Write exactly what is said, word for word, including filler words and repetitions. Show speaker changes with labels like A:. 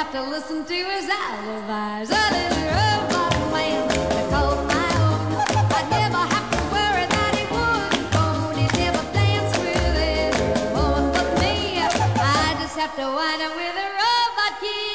A: have to listen to his alibis. A little robot man to call my own. I'd never have to worry that he would phone. He'd never dance with anyone but me. I just have to wind up with a robot key.